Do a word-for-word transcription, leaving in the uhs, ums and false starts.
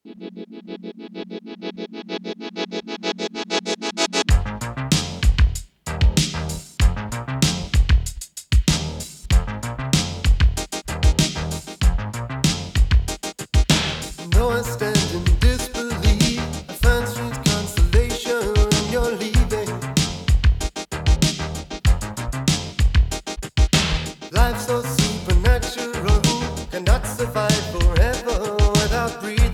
No, I stand in disbelief. I find strange consolation when you're leaving. Life's so supernatural, cannot survive forever without breathing.